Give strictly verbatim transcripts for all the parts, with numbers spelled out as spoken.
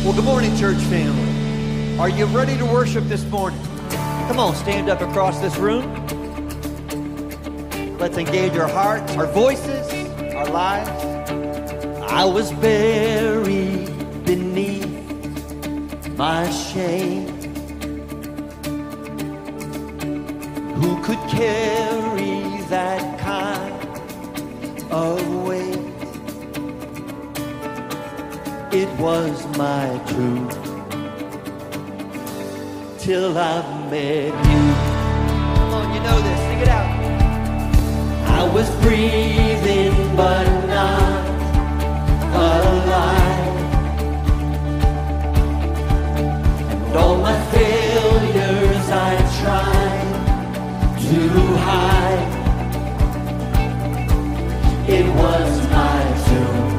Well, good morning, church family. Are you ready to worship this morning? Come on, stand up across this room. Let's engage our hearts, our voices, our lives. I was buried beneath my shame. Who could carry that kind of weight? It was my truth till I met you. Come on, you know this, sing it out. I was breathing but not alive, and all my failures I tried to hide. It was my tomb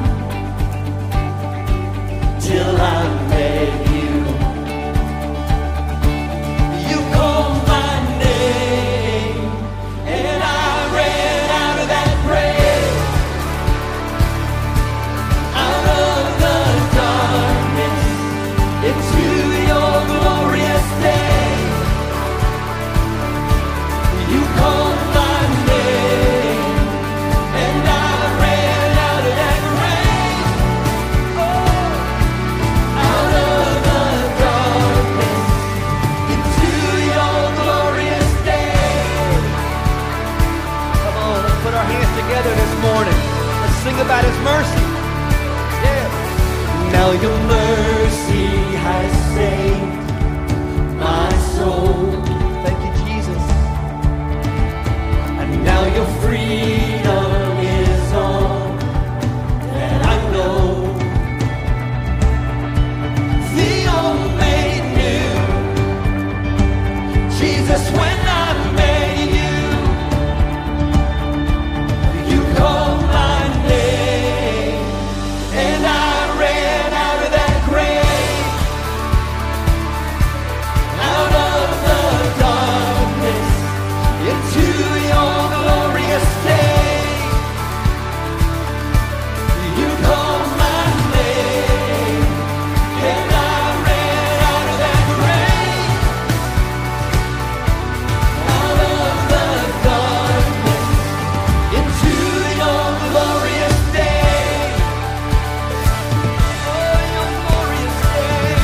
till I met you. You called my name, and I ran out of that grave, out of the darkness, into your glorious day. You called my name, and I ran out of that grave, oh, out of the darkness, into your glorious day. Come on, let's put our hands together this morning. Let's sing about His mercy. Yeah. Now your mercy has saved my soul. Thank you, Jesus. And now your freedom is all that I know. The old made new, Jesus, when I met you, you called my name, and I ran out of that grave, out of the darkness, into your glorious day. You called my name, and I ran out of that grave, out of the darkness, into your glorious day. Oh, your glorious day.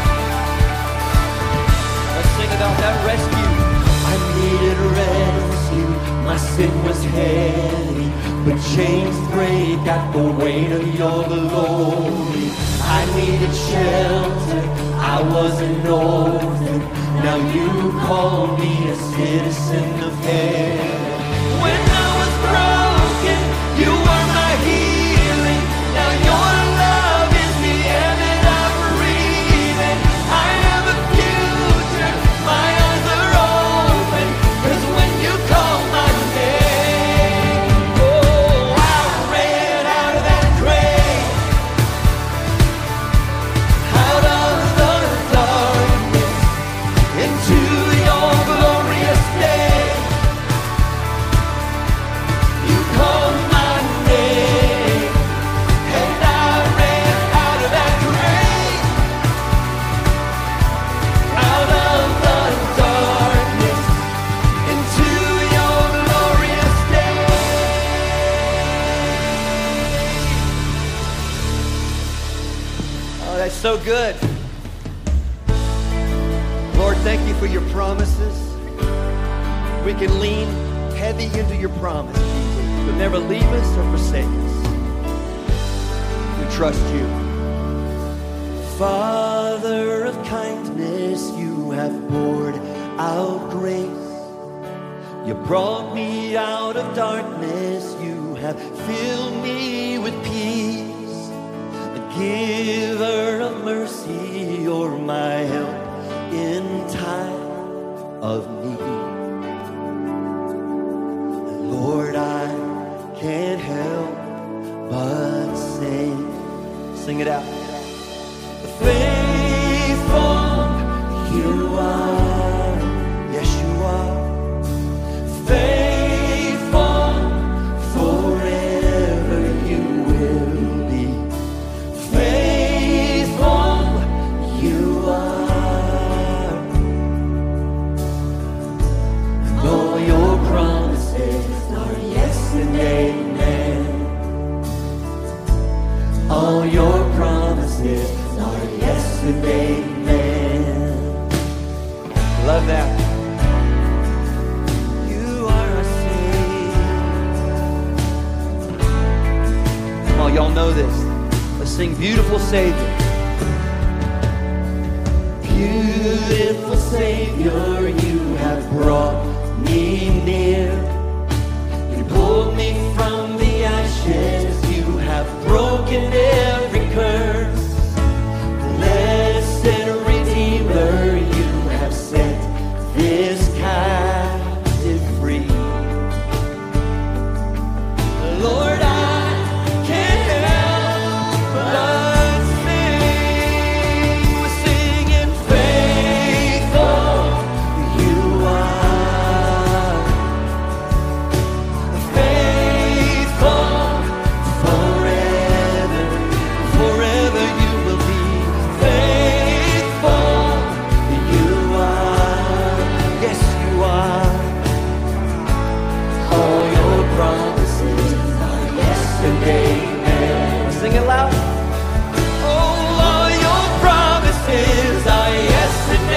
Let's sing about that rescue. I needed rescue, my sin was heavy, but chains break at the weight of your glory. I needed shelter, I was an orphan, now you call me a citizen of heaven. When I was broken, you were my healing, now your love is the air that I breathe in. I have a future, my eyes are open, 'cause when you call my name, oh, I ran out of that grave, out of the darkness, into your glorious day. You called my name, and I ran out of that grave, out of the darkness, into your glorious day. Oh, that's so good. Lord, thank you for your promises. We can lean heavy into your promise, Jesus. You'll never leave us or forsake us. We trust you. Father of kindness, you have poured out grace. You brought me out of darkness. You have filled me with peace. The giver of mercy, you're my help in time of need. Lord, I can't help but sing. Sing it out. Faithful you are, yes you are. Faithful forever you will be. Faithful All your promises are yes and amen. Love that. You are our Savior. Come on, y'all know this. Let's sing Beautiful Savior. Beautiful Savior, you have brought me near. You pulled me from the ashes. You have broken every curse. Blessed Redeemer, you have set this captive free. Lord, I can't help but sing. We're singing faithful you are. Faithful forever, forever you will be. Faithful you are. Yes, you are. All your promises are yes and amen. Sing it loud. Oh, all your promises are yes and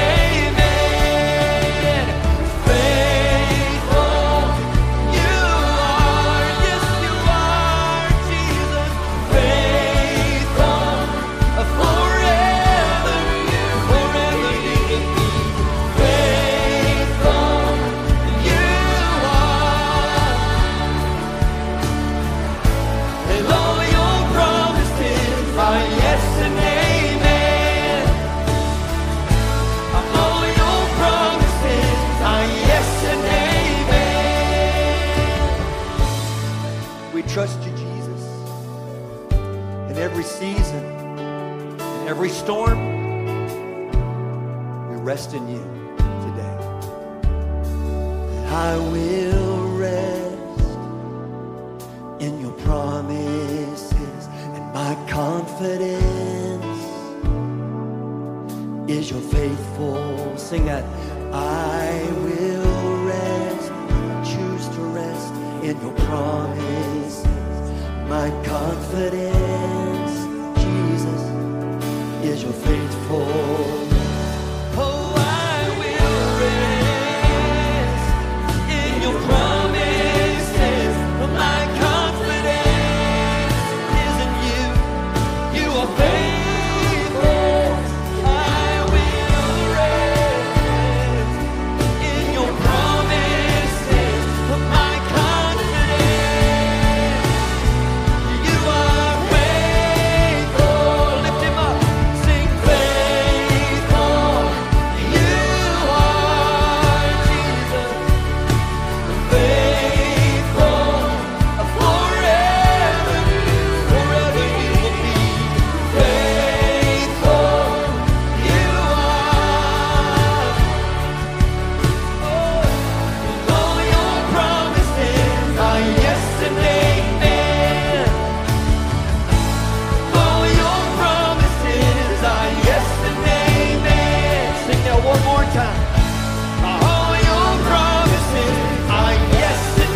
amen. Faithful you are. Yes, you are, Jesus. Faithful forever you, forever you will be. Faithful you are. And all your promises are yes and amen. All your promises are yes and amen. We trust you, Jesus. In every season, in every storm, we rest in you today. I will rest in your promises, and my confidence is your faithful. Sing that. I will rest, choose to rest in your promises. My confidence, Jesus, is your faithful. Oh, I will rest in your promises. My confidence is in you. You are faithful. I will rest in your promises. My confidence, you are faithful. Lift him up. Sing faithful. You are Jesus. Faithful forever, forever you will be. Faithful you are. Oh, all your promises are yes and amen. All your promises are yes and amen. Sing that one more time. All your promises are yes and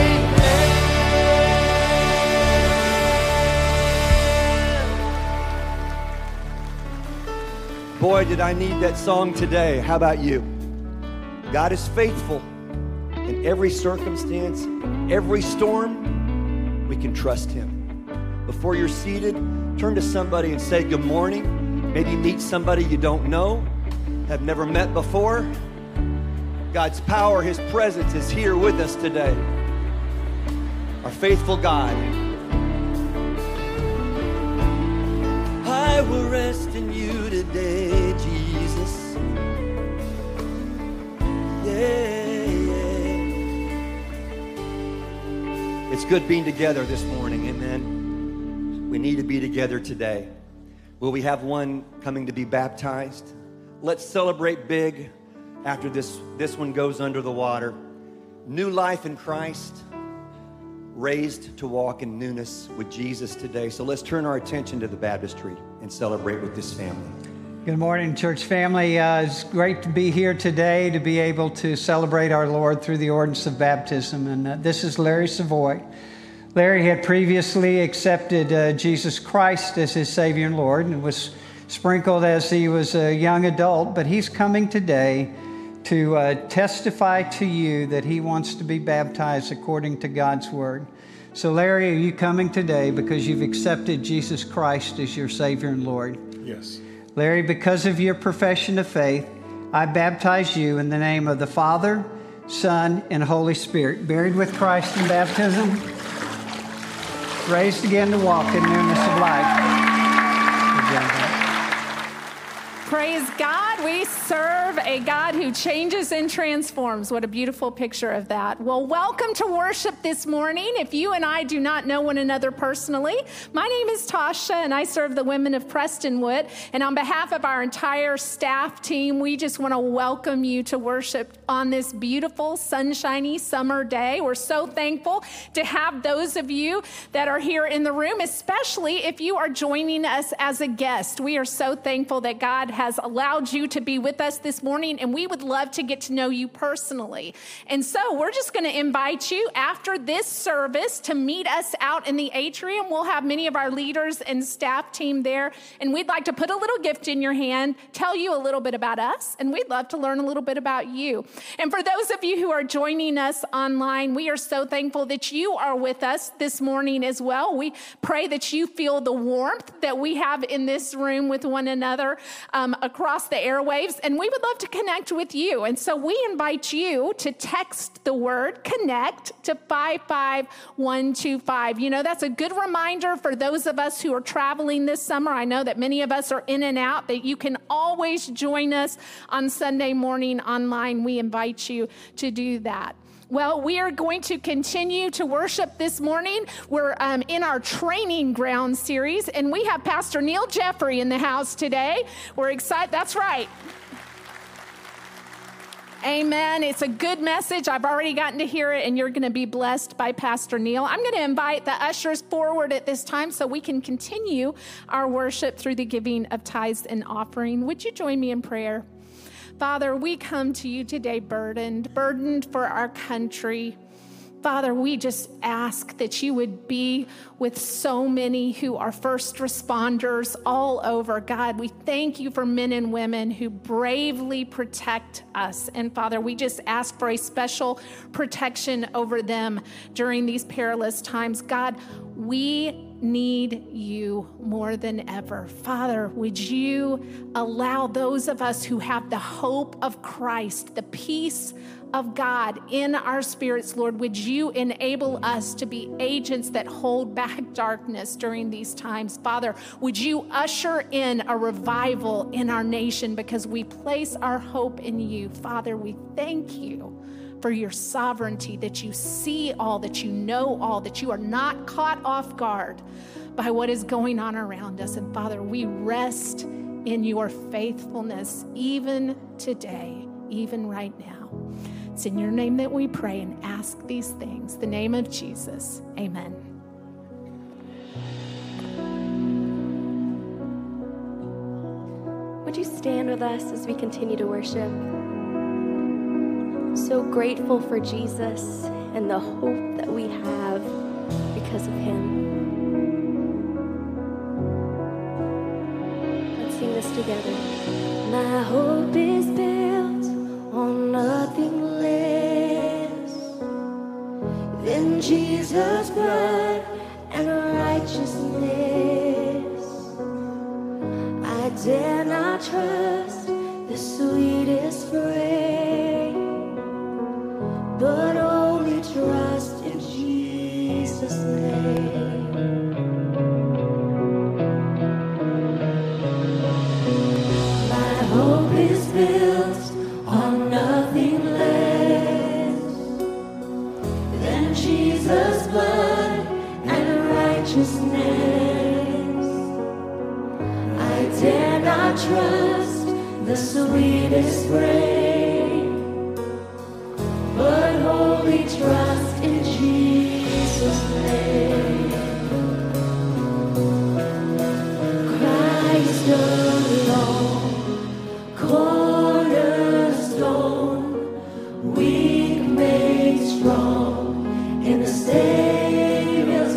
amen. Boy, did I need that song today. How about you? God is faithful in every circumstance, every storm. We can trust him. Before you're seated, turn to somebody and say good morning. Maybe meet somebody you don't know, have never met before. God's power, his presence is here with us today. Our faithful God. I will rest in you today, Jesus. Yeah, yeah. It's good being together this morning, amen. We need to be together today. Will we have one coming to be baptized? Let's celebrate big after this, this one goes under the water. New life in Christ, raised to walk in newness with Jesus today. So let's turn our attention to the baptistry and celebrate with this family. Good morning, church family. Uh, it's great to be here today to be able to celebrate our Lord through the ordinance of baptism. And uh, this is Larry Savoy. Larry had previously accepted uh, Jesus Christ as his Savior and Lord and was sprinkled as he was a young adult, but he's coming today to uh, testify to you that he wants to be baptized according to God's Word. So Larry, are you coming today because you've accepted Jesus Christ as your Savior and Lord? Yes. Larry, because of your profession of faith, I baptize you in the name of the Father, Son, and Holy Spirit, buried with Christ in baptism, raised again to walk in newness of life. Praise God. We serve a God who changes and transforms. What a beautiful picture of that. Well, welcome to worship this morning. If you and I do not know one another personally, my name is Tasha, and I serve the women of Prestonwood. And on behalf of our entire staff team, we just want to welcome you to worship on this beautiful, sunshiny summer day. We're so thankful to have those of you that are here in the room, especially if you are joining us as a guest. We are so thankful that God has allowed you to be with us this morning, and we would love to get to know you personally. And so we're just going to invite you after this service to meet us out in the atrium. We'll have many of our leaders and staff team there, and we'd like to put a little gift in your hand, tell you a little bit about us, and we'd love to learn a little bit about you. And for those of you who are joining us online, we are so thankful that you are with us this morning as well. We pray that you feel the warmth that we have in this room with one another um, across the airwaves, and we would love to connect with you. And so we invite you to text the word connect to five five one two five. You know, that's a good reminder for those of us who are traveling this summer. I know that many of us are in and out, that you can always join us on Sunday morning online. We invite you to do that. Well, we are going to continue to worship this morning. We're um, in our training ground series, and we have Pastor Neil Jeffrey in the house today. We're excited. That's right. Amen. It's a good message. I've already gotten to hear it, and you're going to be blessed by Pastor Neil. I'm going to invite the ushers forward at this time so we can continue our worship through the giving of tithes and offering. Would you join me in prayer? Father, we come to you today burdened, burdened for our country. Father, we just ask that you would be with so many who are first responders all over. God, we thank you for men and women who bravely protect us. And Father, we just ask for a special protection over them during these perilous times. God, we need you more than ever. Father, would you allow those of us who have the hope of Christ, the peace of God in our spirits, Lord, would you enable us to be agents that hold back darkness during these times? Father, would you usher in a revival in our nation because we place our hope in you? Father, we thank you for your sovereignty, that you see all, that you know all, that you are not caught off guard by what is going on around us. And Father, we rest in your faithfulness even today, even right now. It's in your name that we pray and ask these things. The name of Jesus. Amen. Would you stand with us as we continue to worship? So grateful for Jesus and the hope that we have because of him. Let's sing this together. My hope is built on nothing less than Jesus' blood and righteousness. I dare not trust the sweetest frame, but only trust in Jesus' name. My hope is built on nothing less than Jesus' blood and righteousness. I dare not trust the sweetest frame, but wholly trust in Jesus' name. Christ alone, cornerstone, weak made strong in the Savior's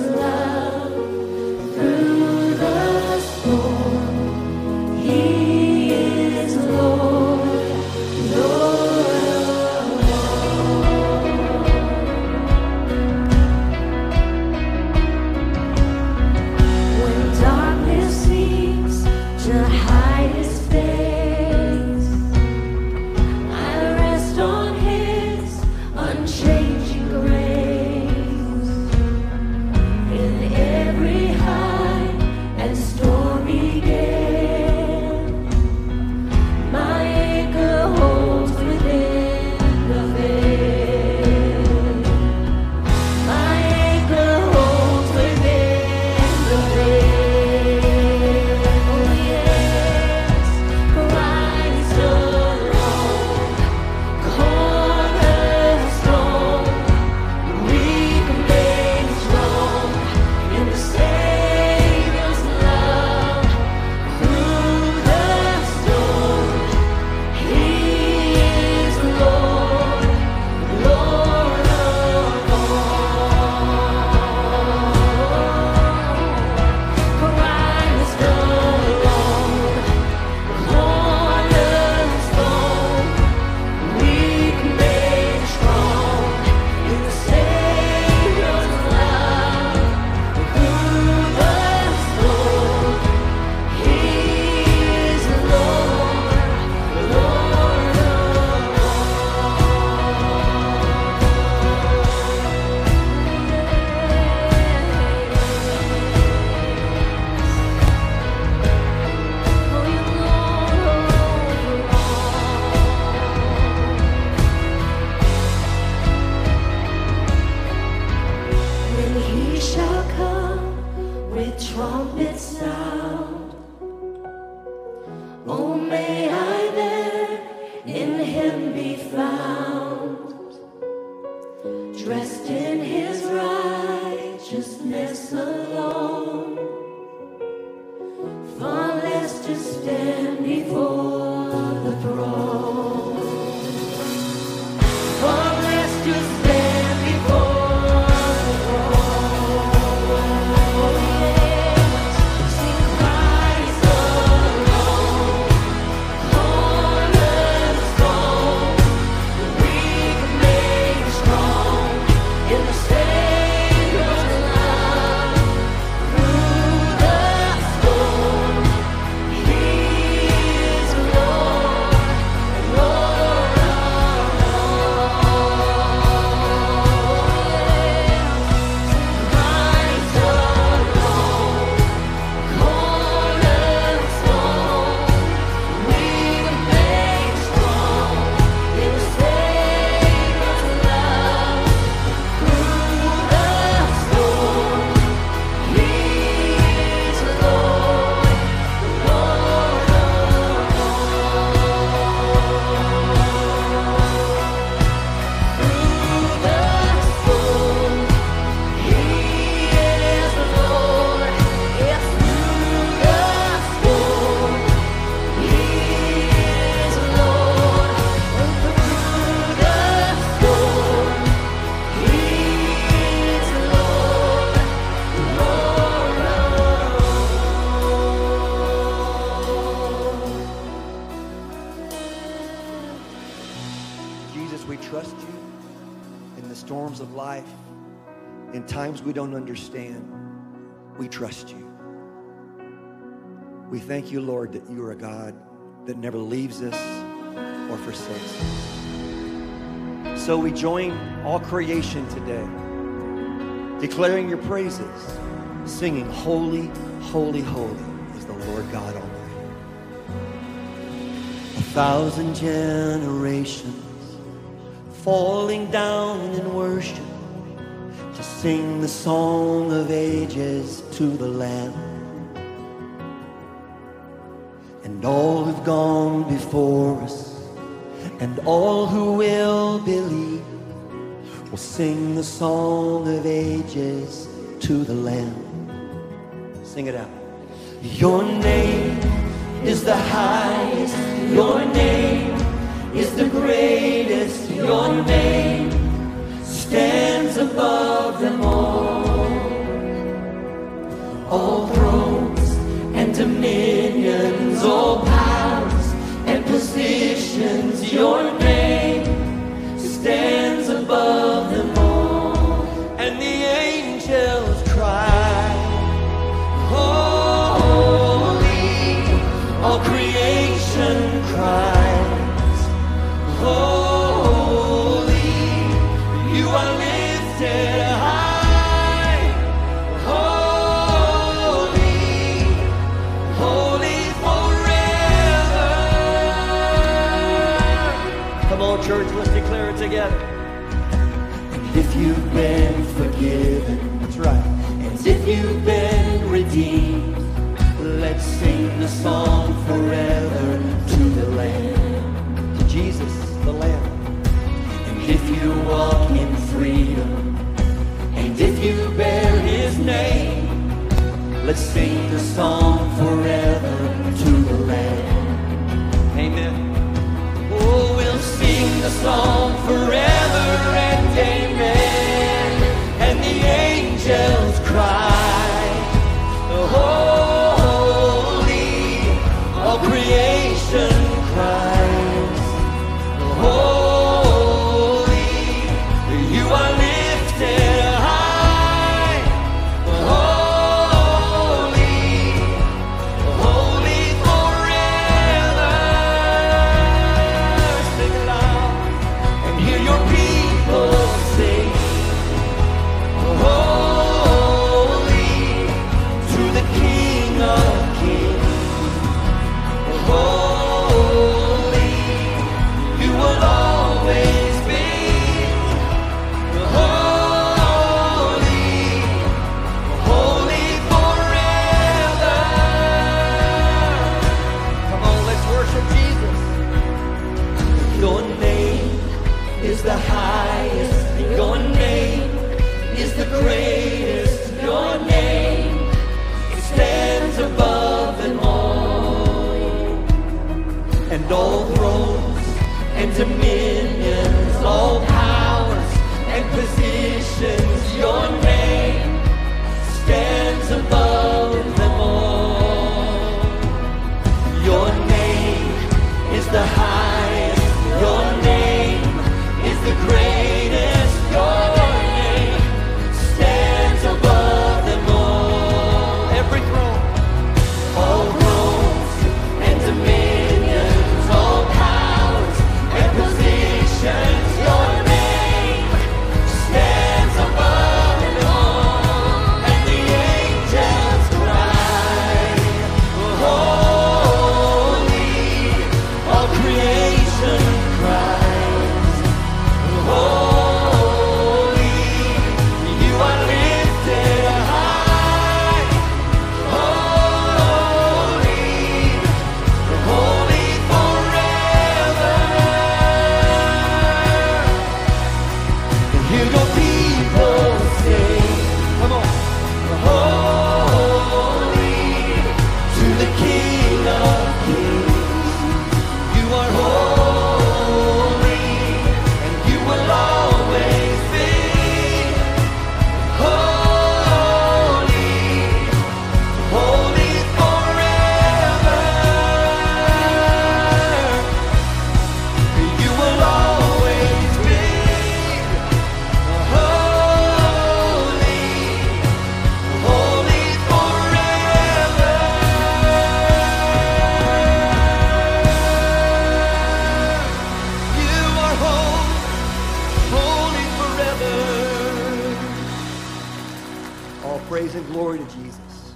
far less to stand before the throne. Far less to stand before the throne. Sing Christ alone, cornerstone, weak made strong in the Savior's love. Through the storm, He is Lord, Lord of Jesus, we trust you in the storms of life. In times we don't understand, we trust you. We thank you, Lord, that you are a God that never leaves us or forsakes us. So we join all creation today, declaring your praises, singing, holy, holy, holy is the Lord God Almighty. A thousand generations falling down in worship to sing the song of ages to the Lamb. And all who've gone before us and all who will believe will sing the song of ages to the Lamb. Sing it out. Your name is the highest, your name is the greatest, your name stands above them all. All thrones and dominions, all powers and positions, your name stands above them all. And the angels cry, holy, all creation cries, holy, you are lifted high, holy, holy forever. Come on, church, let's declare it together. And if you've been forgiven, that's right, and if you've been redeemed, let's sing the song forever to the Lamb, to Jesus, the Lamb. And if you walk in freedom, and if you bear His name, let's sing the song forever to the Lamb. Amen. Oh, we'll sing the song forever and amen. And the angels cry, holy, all creation cries, holy, you are lifted high, holy, and all thrones and dominions, all powers and positions. Your name stands above them all. Your name is the highest. Your name is the greatest. Your name stands above them all. Every throne, all thrones and dominions, all powers and positions. Your name stands above them all. And the angels cry, holy. All creation cries, holy. You are lifted high, holy, holy forever. You know people sing, come on, holy to the King of Kings. You are holy, and you will always be holy, holy forever. You will always be holy, holy forever. You are holy, holy forever. All praise and glory to Jesus.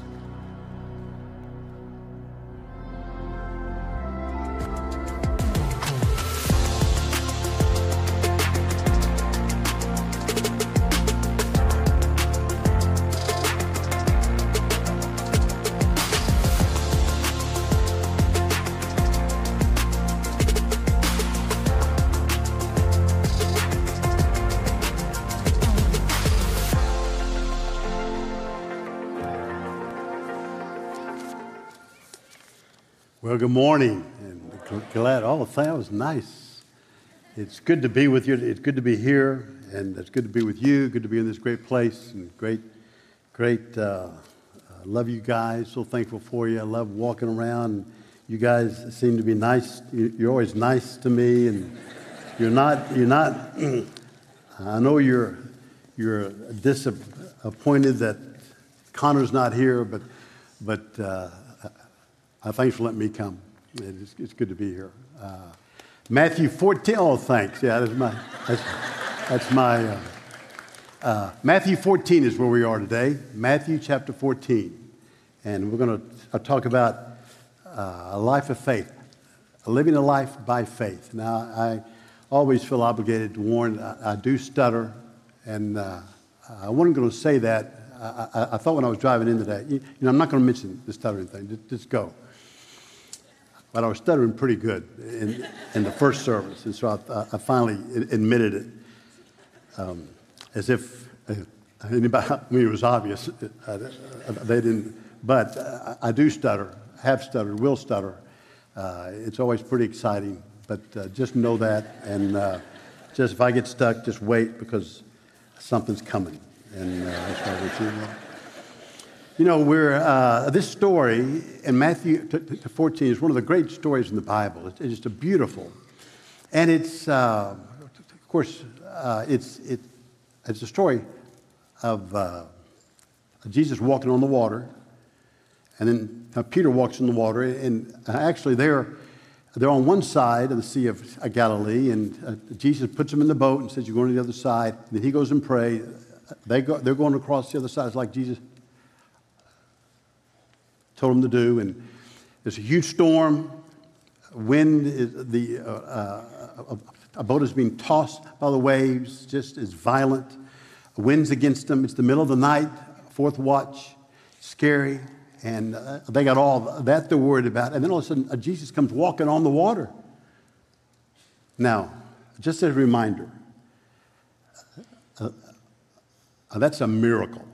Well, good morning, and glad. Oh, that was nice. It's good to be with you. It's good to be here, and it's good to be with you. Good to be in this great place, and great, great. Uh, I love you guys. So thankful for you. I love walking around. You guys seem to be nice. You- You're always nice to me, and you're not. You're not. I know you're. You're disappointed that Connor's not here, but, but. Uh, Uh, thanks for letting me come. It's, it's good to be here. Uh, Matthew fourteen. Oh, thanks. Yeah, that's my. That's, that's my. Uh, uh, Matthew fourteen is where we are today. Matthew chapter fourteen, and we're going to uh, talk about uh, a life of faith, living a life by faith. Now, I always feel obligated to warn. I, I do stutter, and uh, I wasn't going to say that. I, I, I thought when I was driving in today, you, you know, I'm not going to mention the stuttering thing. Just, just go. But I was stuttering pretty good in, in the first service, and so I, I finally admitted it, um, as if uh, anybody. I mean, it was obvious. Uh, they didn't, but uh, I do stutter, have stuttered, will stutter. Uh, it's always pretty exciting, but uh, just know that, and uh, just if I get stuck, just wait because something's coming, and uh, that's why we're doing that. You know, we're, uh, this story in Matthew fourteen is one of the great stories in the Bible. It's, it's just a beautiful, and it's, uh, of course, uh, it's, it, it's a story of uh, Jesus walking on the water, and then uh, Peter walks on the water, and uh, actually they're, they're on one side of the Sea of Galilee, and uh, Jesus puts them in the boat and says, you're going to the other side, and then he goes and prays. They go, they're going across the other side. It's like Jesus told them to do, and there's a huge storm. Wind is the uh, uh, a boat is being tossed by the waves, just as violent. The wind's against them. It's the middle of the night, fourth watch, scary, and uh, they got all that they're worried about. And then all of a sudden, uh, Jesus comes walking on the water. Now, just as a reminder, uh, uh, that's a miracle.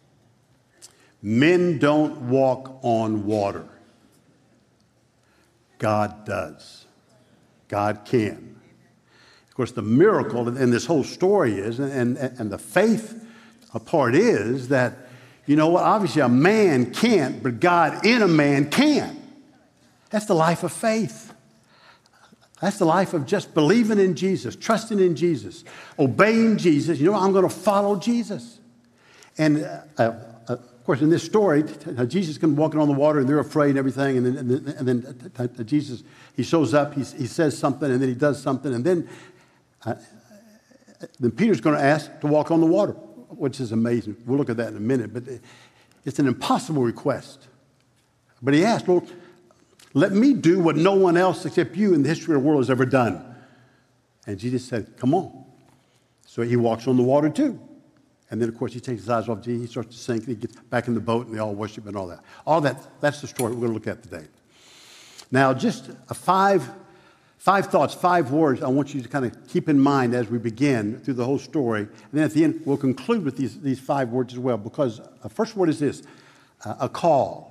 Men don't walk on water. God does. God can. Of course, the miracle in this whole story is, and, and the faith part is that, you know what, obviously a man can't, but God in a man can. That's the life of faith. That's the life of just believing in Jesus, trusting in Jesus, obeying Jesus. You know, I'm going to follow Jesus. And uh, uh, of course, in this story, uh, Jesus comes walking on the water, and they're afraid and everything. And then, and then, and then uh, uh, Jesus, he shows up, he, he says something, and then he does something. And then, uh, then Peter's going to ask to walk on the water, which is amazing. We'll look at that in a minute. But it's an impossible request. But he asked, Lord, let me do what no one else except you in the history of the world has ever done. And Jesus said, come on. So he walks on the water too. And then, of course, he takes his eyes off Jesus. He starts to sink. He gets back in the boat, and they all worship and all that. All that, that's the story we're going to look at today. Now, just a five, five thoughts, five words I want you to kind of keep in mind as we begin through the whole story. And then at the end, we'll conclude with these, these five words as well, because the first word is this, uh, a call.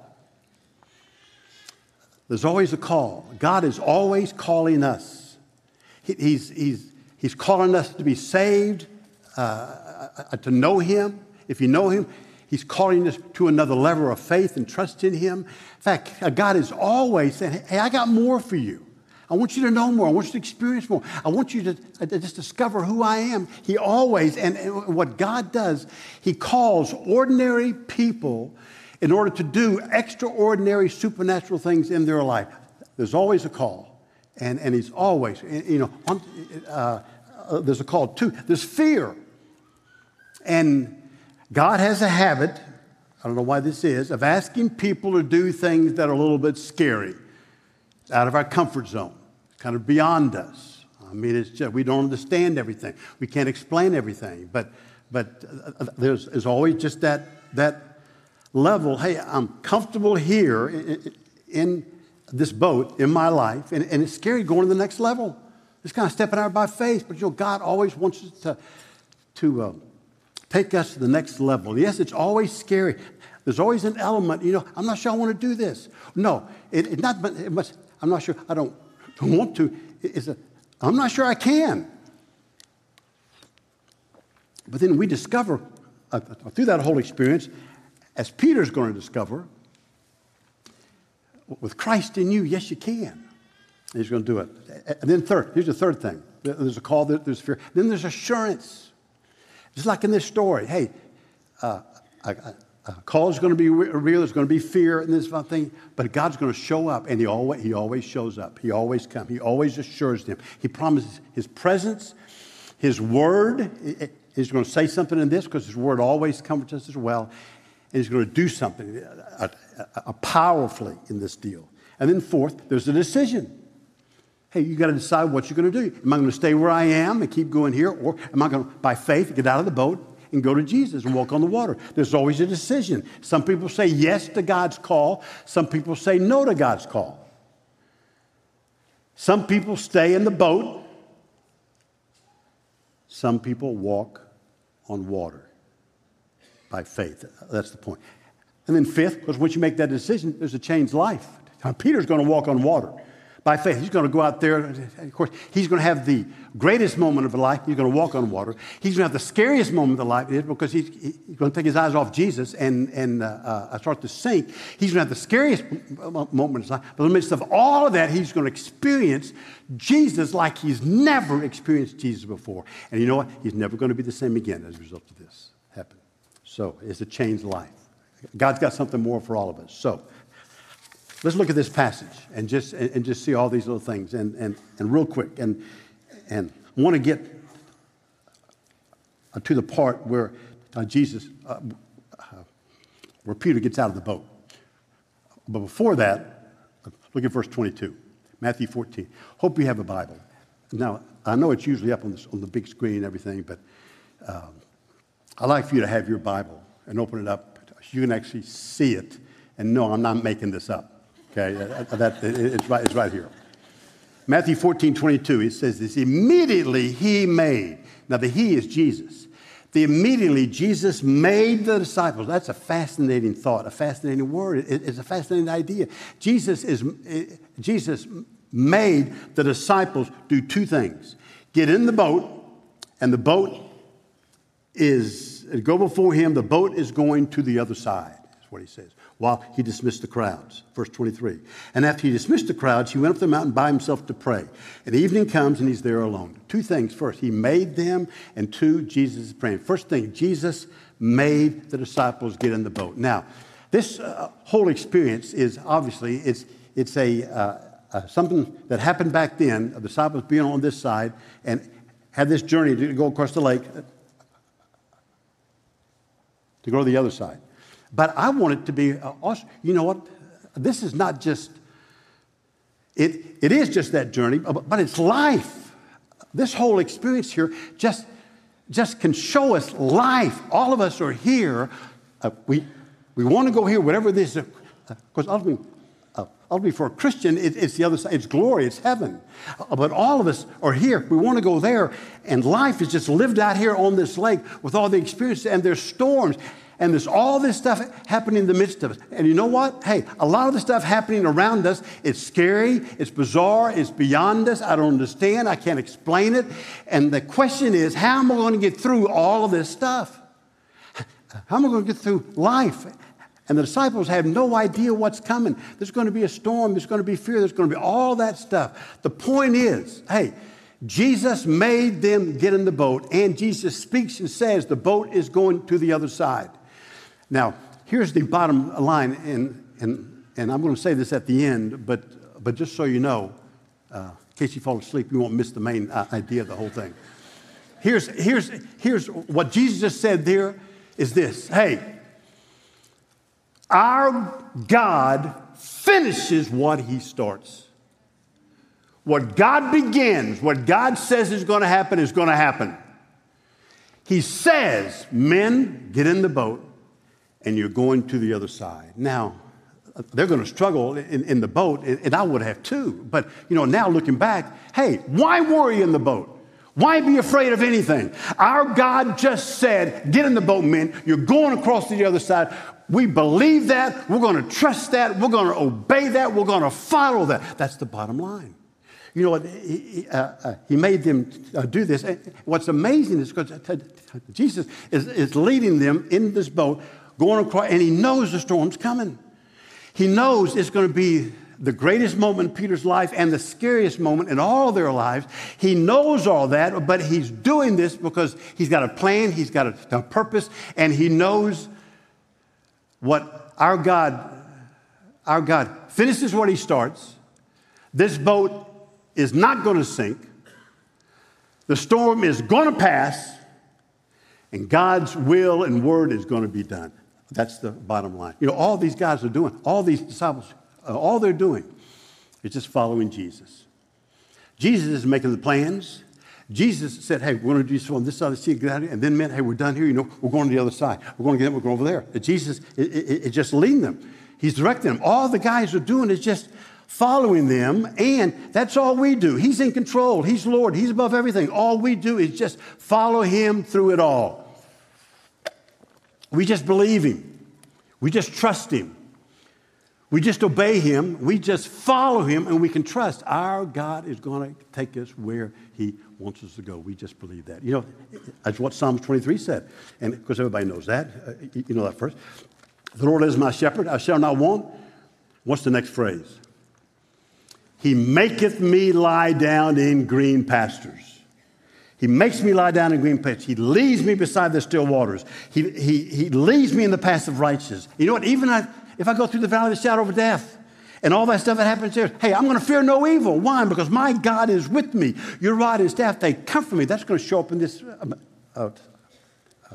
There's always a call. God is always calling us. He, he's, he's, he's calling us to be saved, uh, to know him. If you know him, he's calling us to another level of faith and trust in him. In fact, God is always saying, hey, I got more for you. I want you to know more. I want you to experience more. I want you to uh, just discover who I am. He always, and, and what God does, he calls ordinary people in order to do extraordinary supernatural things in their life. There's always a call. And, and he's always, you know, on, uh, uh, there's a call too. There's fear. And God has a habit, I don't know why this is, of asking people to do things that are a little bit scary, out of our comfort zone, kind of beyond us. I mean, it's just, we don't understand everything. We can't explain everything. But but uh, there's, there's always just that, that level, hey, I'm comfortable here in, in this boat in my life, and, and it's scary going to the next level. It's kind of stepping out by faith, but you know, God always wants us to, to uh, take us to the next level. Yes, it's always scary. There's always an element, you know, I'm not sure I want to do this. No, it, it not, it must, I'm not sure I don't, don't want to. It, it's a, I'm not sure I can. But then we discover, uh, through that whole experience, as Peter's going to discover, with Christ in you, yes, you can. And he's going to do it. And then third, here's the third thing. There's a call, there's fear. Then there's assurance. Just like in this story. Hey, uh, a, a call is going to be real. There's going to be fear in this thing. But God's going to show up. And he always, he always shows up. He always comes. He always assures them. He promises his presence, his word. He's going to say something in this because his word always comforts us as well. And he's going to do something uh, uh, uh, powerfully in this deal. And then fourth, there's a decision. Hey, you got to decide what you're going to do. Am I going to stay where I am and keep going here? Or am I going to, by faith, get out of the boat and go to Jesus and walk on the water? There's always a decision. Some people say yes to God's call. Some people say no to God's call. Some people stay in the boat. Some people walk on water. By faith. That's the point. And then fifth, because once you make that decision, there's a changed life. Now, Peter's going to walk on water. By faith, he's going to go out there. Of course, he's going to have the greatest moment of his life. He's going to walk on water. He's going to have the scariest moment of life because he's, he's going to take his eyes off Jesus and, and uh, uh, start to sink. He's going to have the scariest moment of his life. But in the midst of all of that, he's going to experience Jesus like he's never experienced Jesus before. And you know what? He's never going to be the same again as a result of this happen. So it's a changed life. God's got something more for all of us. So let's look at this passage and just and just see all these little things and and, and real quick and and I want to get to the part where uh, Jesus, uh, uh, where Peter gets out of the boat. But before that, look at verse twenty-two, Matthew fourteen. Hope you have a Bible. Now I know it's usually up on the, on the big screen and everything, but. Um, I'd like for you to have your Bible and open it up so you can actually see it and know I'm not making this up. Okay, that, it's, right, it's right here. Matthew fourteen twenty-two, it says this, immediately he made, now the he is Jesus, The immediately Jesus made the disciples. That's a fascinating thought, a fascinating word. It's a fascinating idea. Jesus is Jesus made the disciples do two things: get in the boat, and the boat is go before him. The boat is going to the other side. That's what he says. While he dismissed the crowds. Verse twenty-three. And after he dismissed the crowds, he went up the mountain by himself to pray. And evening comes and he's there alone. Two things. First, he made them, and two, Jesus is praying. First thing, Jesus made the disciples get in the boat. Now, this uh, whole experience is obviously, it's, it's a uh, uh, something that happened back then, the disciples being on this side and had this journey to go across the lake to go to the other side. But I want it to be, uh, awesome. You know what? This is not just, it, it is just that journey, but it's life. This whole experience here just, just can show us life. All of us are here. Uh, we, we want to go here, whatever this is. Of course, ultimately, uh, ultimately for a Christian, it, it's the other side. It's glory. It's heaven. Uh, but all of us are here. We want to go there. And life is just lived out here on this lake with all the experiences. And there's storms. And there's all this stuff happening in the midst of us. And you know what? Hey, a lot of the stuff happening around us, it's scary, it's bizarre, it's beyond us. I don't understand. I can't explain it. And the question is, how am I going to get through all of this stuff? How am I going to get through life? And the disciples have no idea what's coming. There's going to be a storm. There's going to be fear. There's going to be all that stuff. The point is, hey, Jesus made them get in the boat, and Jesus speaks and says the boat is going to the other side. Now, here's the bottom line, and, and, and I'm going to say this at the end, but, but just so you know, uh, in case you fall asleep, you won't miss the main uh, idea of the whole thing. Here's, here's, here's what Jesus just said there is this. Hey, our God finishes what he starts. What God begins, what God says is going to happen is going to happen. He says, men, get in the boat, and you're going to the other side. Now, they're going to struggle in, in the boat, and I would have too. But, you know, now looking back, hey, why worry in the boat? Why be afraid of anything? Our God just said, get in the boat, men. You're going across to the other side. We believe that. We're going to trust that. We're going to obey that. We're going to follow that. That's the bottom line. You know what? He, uh, uh, he made them uh, do this. What's amazing is because Jesus is, is leading them in this boat, going across, and he knows the storm's coming. He knows it's going to be the greatest moment in Peter's life and the scariest moment in all their lives. He knows all that, but he's doing this because he's got a plan, he's got a, a purpose, and he knows what our God, our God finishes what he starts. This boat is not going to sink. The storm is going to pass, and God's will and word is going to be done. That's the bottom line. You know, all these guys are doing, all these disciples, uh, all they're doing is just following Jesus. Jesus is making the plans. Jesus said, hey, we're going to do this on this side of the sea, get out of here. And then meant, hey, we're done here. You know, we're going to the other side. We're going to get, we're going over there. And Jesus is just leading them. He's directing them. All the guys are doing is just following them, and that's all we do. He's in control. He's Lord. He's above everything. All we do is just follow him through it all. We just believe him. We just trust him. We just obey him. We just follow him, and we can trust our God is going to take us where he wants us to go. We just believe that. You know, that's what Psalms twenty-three said. And of course, everybody knows that. Uh, you know that first. The Lord is my shepherd. I shall not want. What's the next phrase? He maketh me lie down in green pastures. He makes me lie down in green pastures. He leads me beside the still waters. He, he, he leads me in the paths of righteousness. You know what? Even I, if I go through the valley of the shadow of death and all that stuff that happens there, hey, I'm going to fear no evil. Why? Because my God is with me. Your rod and staff, they comfort me. That's going to show up in this uh, uh, uh,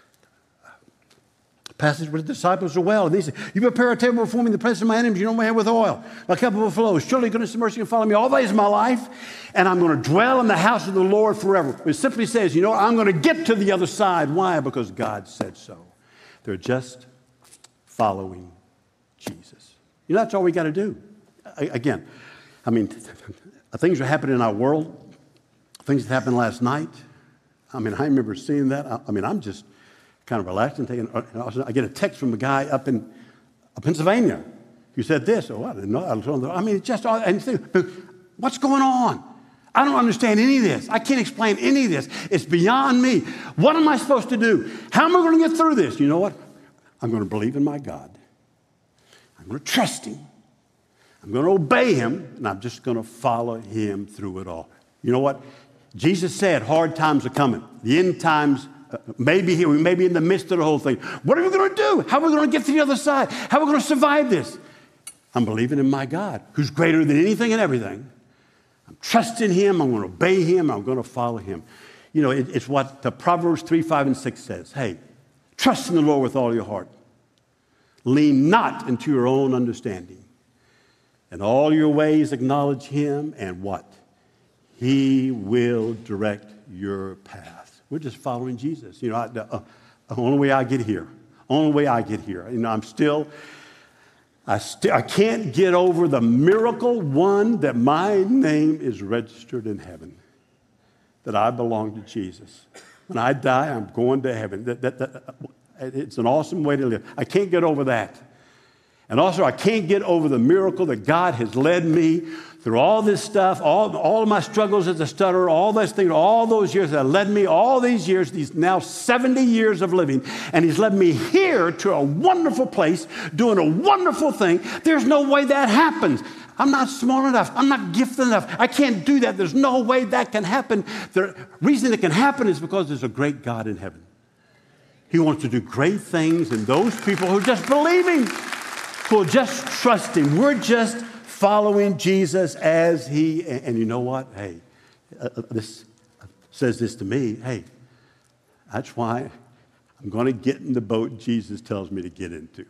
passage where the disciples are well. And he said, you prepare a table before me in the presence of my enemies. You know my head with oil. My cup overflows. Surely goodness and mercy will follow me all the days of my life. And I'm going to dwell in the house of the Lord forever. It simply says, you know, I'm going to get to the other side. Why? Because God said so. They're just following Jesus. You know, that's all we got to do. Again, I mean, things are happening in our world. Things that happened last night. I mean, I remember seeing that. I, I mean, I'm just kind of relaxed and taking, and all of a sudden I get a text from a guy up in uh, Pennsylvania who said this. Oh, I didn't know. I, was I mean, it's just, all, and you think, what's going on? I don't understand any of this. I can't explain any of this. It's beyond me. What am I supposed to do? How am I going to get through this? You know what? I'm going to believe in my God. I'm going to trust him. I'm going to obey him, and I'm just going to follow him through it all. You know what? Jesus said hard times are coming. The end times uh, may be here. We may be in the midst of the whole thing. What are we going to do? How are we going to get to the other side? How are we going to survive this? I'm believing in my God, who's greater than anything and everything. I'm trusting him. I'm going to obey him. I'm going to follow him. You know, it, it's what the Proverbs three, five, and six says. Hey, trust in the Lord with all your heart. Lean not into your own understanding. In all your ways acknowledge him, and what? He will direct your path. We're just following Jesus. You know, I, the, uh, the only way I get here, only way I get here. You know, I'm still... I, st- I can't get over the miracle, one, that my name is registered in heaven, that I belong to Jesus. When I die, I'm going to heaven. That, that, that, it's an awesome way to live. I can't get over that. And also, I can't get over the miracle that God has led me through all this stuff, all, all of my struggles as a stutterer, all those things, all those years that led me, all these years, these now seventy years of living, and he's led me here to a wonderful place, doing a wonderful thing. There's no way that happens. I'm not smart enough. I'm not gifted enough. I can't do that. There's no way that can happen. The reason it can happen is because there's a great God in heaven. He wants to do great things in those people who are just believing, who are just trusting. We're just following Jesus as he, and, and you know what? Hey, uh, this says this to me. Hey, that's why I'm going to get in the boat Jesus tells me to get into.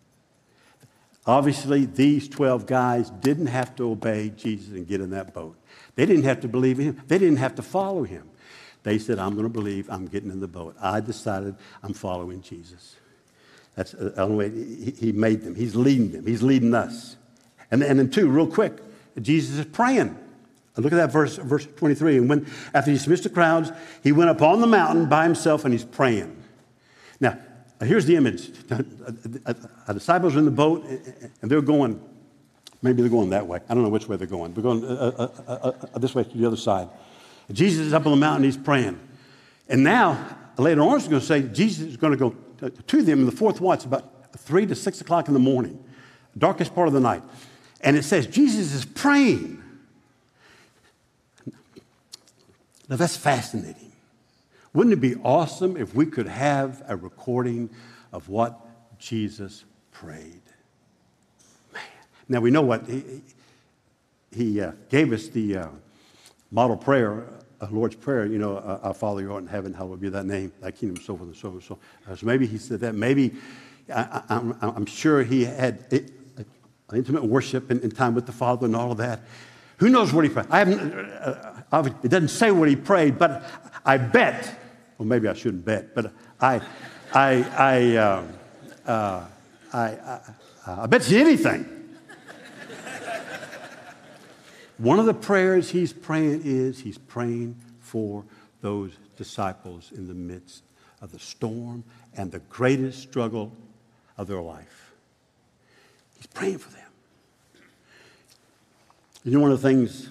Obviously, these twelve guys didn't have to obey Jesus and get in that boat. They didn't have to believe in him. They didn't have to follow him. They said, I'm going to believe, I'm getting in the boat. I decided I'm following Jesus. That's the only way he, he made them. He's leading them. He's leading us. And, and then two, real quick, Jesus is praying. Look at that verse, verse twenty-three. And when, after he dismissed the crowds, he went up on the mountain by himself and he's praying. Now, here's the image. Our disciples are in the boat and they're going, maybe they're going that way. I don't know which way they're going. They're going uh, uh, uh, uh, this way to the other side. And Jesus is up on the mountain, he's praying. And now, later on, it's going to say Jesus is going to go to them in the fourth watch, about three to six o'clock in the morning, darkest part of the night. And it says Jesus is praying. Now, that's fascinating. Wouldn't it be awesome if we could have a recording of what Jesus prayed? Man. Now, we know what he, he uh, gave us the uh, model prayer, uh, Lord's Prayer, you know, uh, our Father who art in heaven, hallowed be thy name, thy kingdom, so forth and so forth. So, uh, so maybe he said that. Maybe, I, I, I'm, I'm sure he had it, uh, intimate worship and, and time with the Father and all of that. Who knows what he prayed? I haven't, uh, it doesn't say what he prayed, but I bet, well, maybe I shouldn't bet, but I, I, I, uh, uh, I, I, I bet you anything. One of the prayers he's praying is he's praying for those disciples in the midst of the storm and the greatest struggle of their life. He's praying for them. You know, one of the things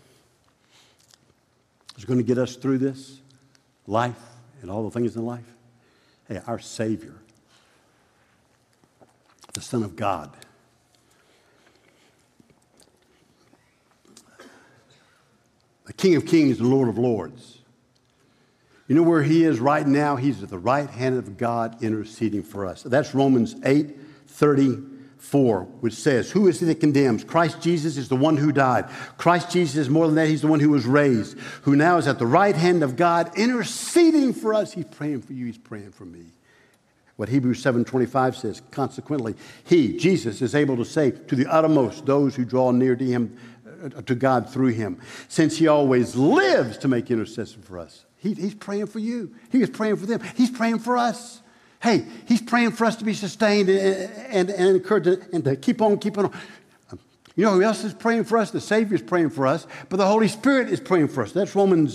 that's going to get us through this life and all the things in life? Hey, our Savior, the Son of God, the King of Kings and Lord of Lords. You know where he is right now? He's at the right hand of God interceding for us. That's Romans eight thirty-four, which says, who is he that condemns? Christ Jesus is the one who died. Christ Jesus is more than that. He's the one who was raised, who now is at the right hand of God interceding for us. He's praying for you. He's praying for me. What Hebrews seven twenty-five says, consequently, he, Jesus, is able to save to the uttermost those who draw near to him, to God through him, since he always lives to make intercession for us. He, he's praying for you. He was praying for them. He's praying for us. Hey, he's praying for us to be sustained and, and, and encouraged and to keep on keeping on. You know who else is praying for us? The Savior is praying for us, but the Holy Spirit is praying for us. That's Romans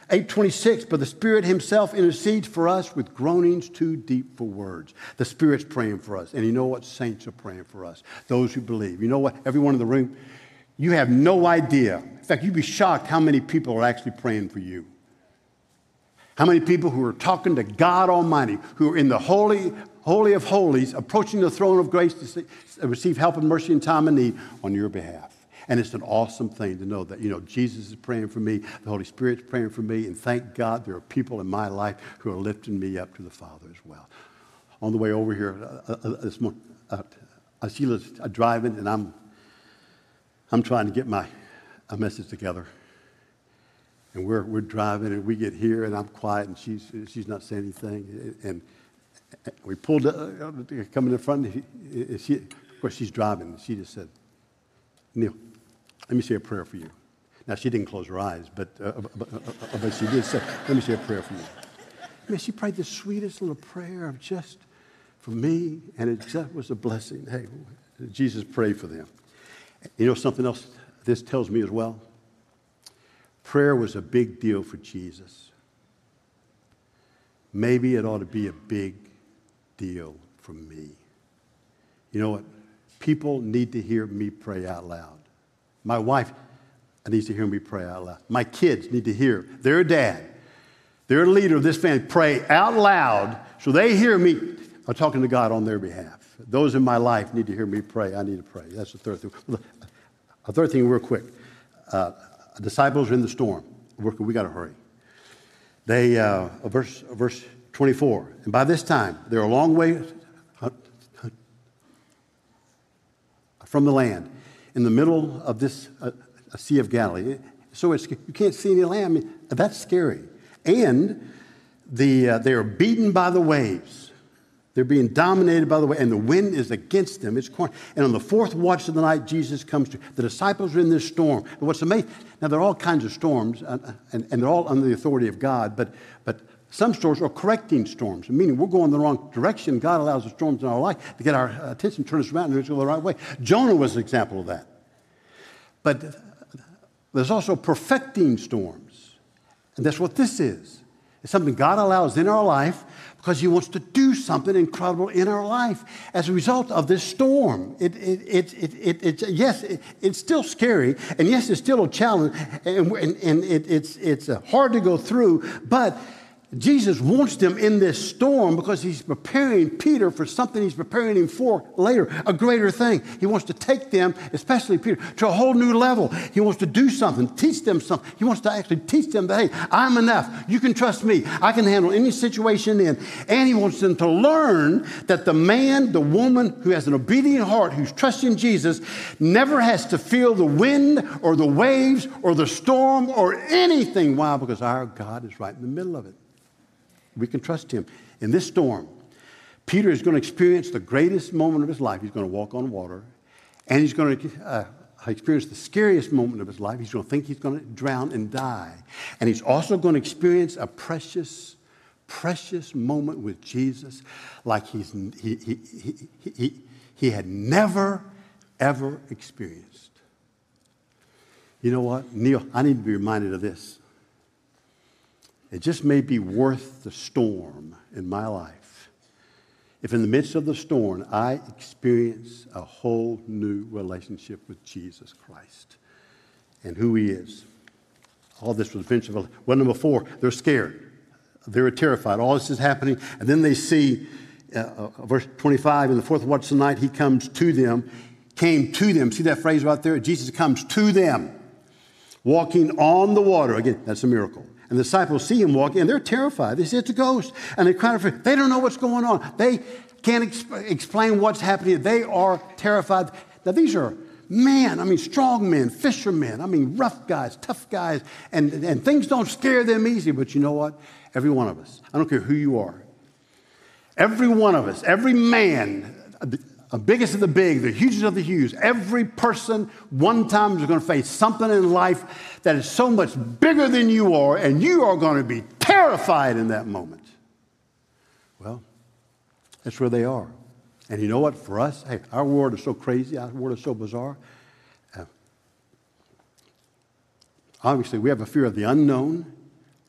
eight twenty-six, but the Spirit himself intercedes for us with groanings too deep for words. The Spirit's praying for us. And you know what? Saints are praying for us. Those who believe. You know what? Everyone in the room, you have no idea. In fact, you'd be shocked how many people are actually praying for you. How many people who are talking to God Almighty, who are in the holy, holy of holies, approaching the throne of grace to see, receive help and mercy in time of need on your behalf. And it's an awesome thing to know that, you know, Jesus is praying for me, the Holy Spirit's praying for me, and thank God there are people in my life who are lifting me up to the Father as well. On the way over here uh, uh, this morning, uh, uh, Sheila's uh, driving, and I'm I'm trying to get my a message together. And we're we're driving, and we get here, and I'm quiet, and she's she's not saying anything. And we pulled up, coming in front, and she, of course, she's driving, and she just said, "Neil, let me say a prayer for you." Now, she didn't close her eyes, but, uh, but, uh, but she did say, "Let me say a prayer for you." I mean, she prayed the sweetest little prayer of just for me, and it just was a blessing. Hey, Jesus prayed for them. You know something else this tells me as well? Prayer was a big deal for Jesus. Maybe it ought to be a big deal for me. You know what? People need to hear me pray out loud. My wife needs to hear me pray out loud. My kids need to hear their dad, their leader of this family, pray out loud so they hear me I'm talking to God on their behalf. Those in my life need to hear me pray. I need to pray. That's the third thing. A third thing real quick. Uh, disciples are in the storm. We got to hurry. They, uh, verse, verse twenty-four, and by this time, they're a long way from the land, in the middle of this uh, Sea of Galilee. So it's, you can't see any land. I mean, that's scary. And the uh, they are beaten by the waves. They're being dominated by the waves, and the wind is against them. It's corn. And on the fourth watch of the night, Jesus comes to. The disciples are in this storm. And what's amazing, now there are all kinds of storms, uh, and, and they're all under the authority of God, but, but some storms are correcting storms, meaning we're going the wrong direction. God allows the storms in our life to get our attention, turn us around, and go the right way. Jonah was an example of that. But there's also perfecting storms, and that's what this is. It's something God allows in our life because he wants to do something incredible in our life as a result of this storm. It, it, it, it, it, it, yes, it, it's still scary, and yes, it's still a challenge, and, and, and it, it's, it's hard to go through, but Jesus wants them in this storm because he's preparing Peter for something he's preparing him for later, a greater thing. He wants to take them, especially Peter, to a whole new level. He wants to do something, teach them something. He wants to actually teach them that, hey, I'm enough. You can trust me. I can handle any situation in. And he wants them to learn that the man, the woman who has an obedient heart, who's trusting Jesus, never has to feel the wind or the waves or the storm or anything. Why? Because our God is right in the middle of it. We can trust him. In this storm, Peter is going to experience the greatest moment of his life. He's going to walk on water. And he's going to uh, experience the scariest moment of his life. He's going to think he's going to drown and die. And he's also going to experience a precious, precious moment with Jesus like he's, he, he, he, he, he had never, ever experienced. You know what? Neil, I need to be reminded of this. It just may be worth the storm in my life if in the midst of the storm I experience a whole new relationship with Jesus Christ and who he is. All this was eventually. Well, number four, they're scared. They're terrified. All this is happening. And then they see, uh, uh, verse twenty-five, in the fourth watch of the night, he comes to them, came to them. See that phrase right there? Jesus comes to them, walking on the water. Again, that's a miracle. And the disciples see him walking, and they're terrified. They say, it's a ghost. And they cry for They don't know what's going on. They can't exp- explain what's happening. They are terrified. Now, these are men, I mean, strong men, fishermen. I mean, rough guys, tough guys. And, and things don't scare them easy. But you know what? Every one of us, I don't care who you are, every one of us, every man, the biggest of the big, the hugest of the huge, every person one time is going to face something in life that is so much bigger than you are, and you are going to be terrified in that moment. Well, that's where they are. And you know what? For us, hey, our world is so crazy, our world is so bizarre. Uh, obviously, we have a fear of the unknown.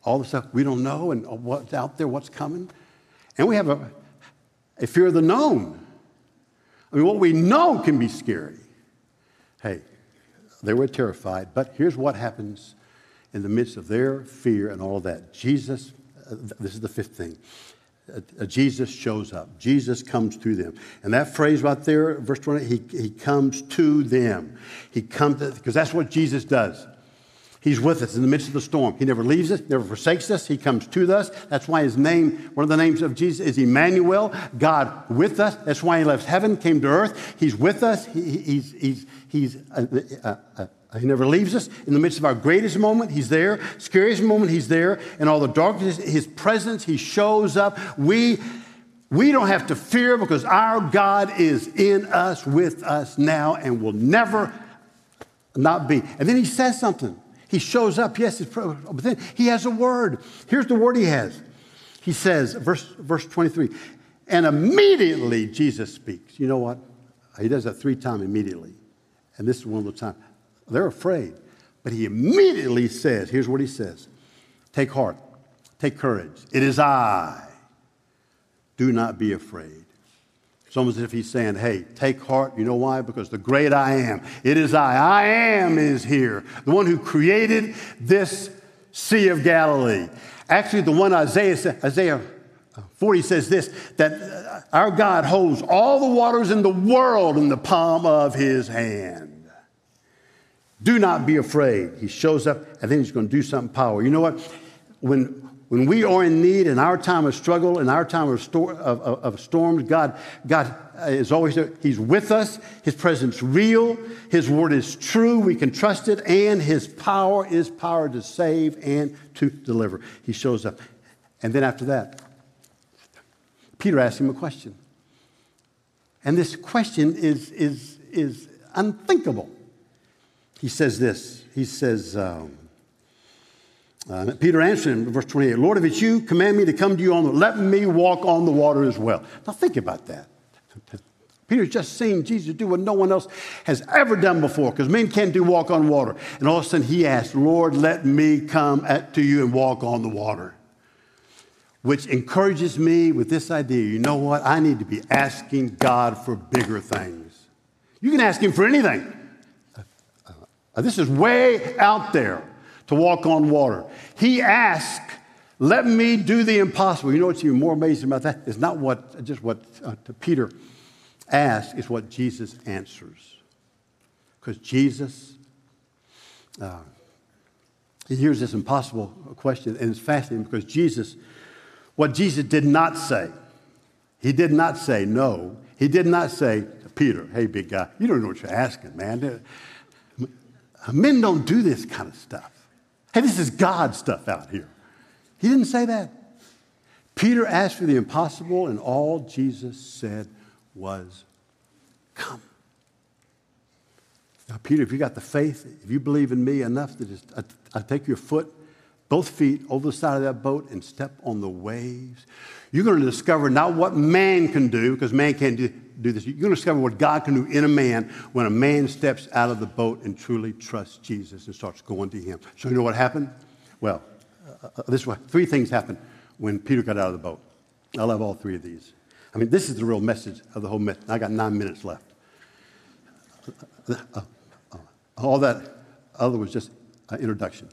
all the stuff we don't know and what's out there, what's coming. And we have a, a fear of the known. I mean, what we know can be scary. Hey, they were terrified, but here's what happens in the midst of their fear and all of that. Jesus, uh, this is the fifth thing. Uh, uh, Jesus shows up. Jesus comes to them. And that phrase right there, verse twenty, he, he comes to them. He comes, because that's what Jesus does. He's with us in the midst of the storm. He never leaves us, never forsakes us. He comes to us. That's why his name, one of the names of Jesus is Emmanuel, God with us. That's why he left heaven, came to earth. He's with us. He, he's, he's, he's, uh, uh, uh, he never leaves us. In the midst of our greatest moment, he's there. Scariest moment, he's there. In all the darkness, his presence, he shows up. We, we don't have to fear because our God is in us, with us now, and will never not be. And then he says something. He shows up, yes, but then he has a word. Here's the word he has. He says, verse, verse twenty-three, and immediately Jesus speaks. You know what? He does that three times immediately. And this is one of the times. They're afraid. But he immediately says, here's what he says. Take heart. Take courage. It is I. Do not be afraid. It's almost as if he's saying, hey, take heart. You know why? Because the great I am, it is I. I am is here. The one who created this Sea of Galilee. Actually, the one Isaiah, Isaiah forty says this, that our God holds all the waters in the world in the palm of his hand. Do not be afraid. He shows up, and then he's going to do something powerful. You know what? When When we are in need, in our time of struggle, in our time of, stor- of, of, of storms, God, God is always there. He's with us. His presence real. His word is true. We can trust it. And his power is power to save and to deliver. He shows up. And then after that, Peter asks him a question. And this question is, is, is unthinkable. He says this. He says... Um, Uh, Peter answered him in verse twenty-eight, Lord, if it's you, command me to come to you on the, let me walk on the water as well. Now think about that. Peter's just seen Jesus do what no one else has ever done before, because men can't do walk on water. And all of a sudden he asked, Lord, let me come at, to you and walk on the water. Which encourages me with this idea, you know what? I need to be asking God for bigger things. You can ask him for anything. Uh, uh, this is way out there. To walk on water. He asked, let me do the impossible. You know what's even more amazing about that? It's not what just what uh, Peter asked, it's what Jesus answers. Because Jesus, uh, he hears this impossible question, and it's fascinating because Jesus, what Jesus did not say, he did not say no. He did not say to Peter, hey, big guy, you don't know what you're asking, man. Men don't do this kind of stuff. Hey, this is God stuff out here. He didn't say that. Peter asked for the impossible, and all Jesus said was, come. Now, Peter, if you got the faith, if you believe in me enough to just I, I take your foot, both feet over the side of that boat and step on the waves, you're going to discover not what man can do, because man can't do, do this. You're going to discover what God can do in a man when a man steps out of the boat and truly trusts Jesus and starts going to him. So you know what happened? Well, uh, this is what, three things happened when Peter got out of the boat. I love all three of these. I mean, this is the real message of the whole myth. I got nine minutes left. Uh, uh, uh, all that other was just an introduction.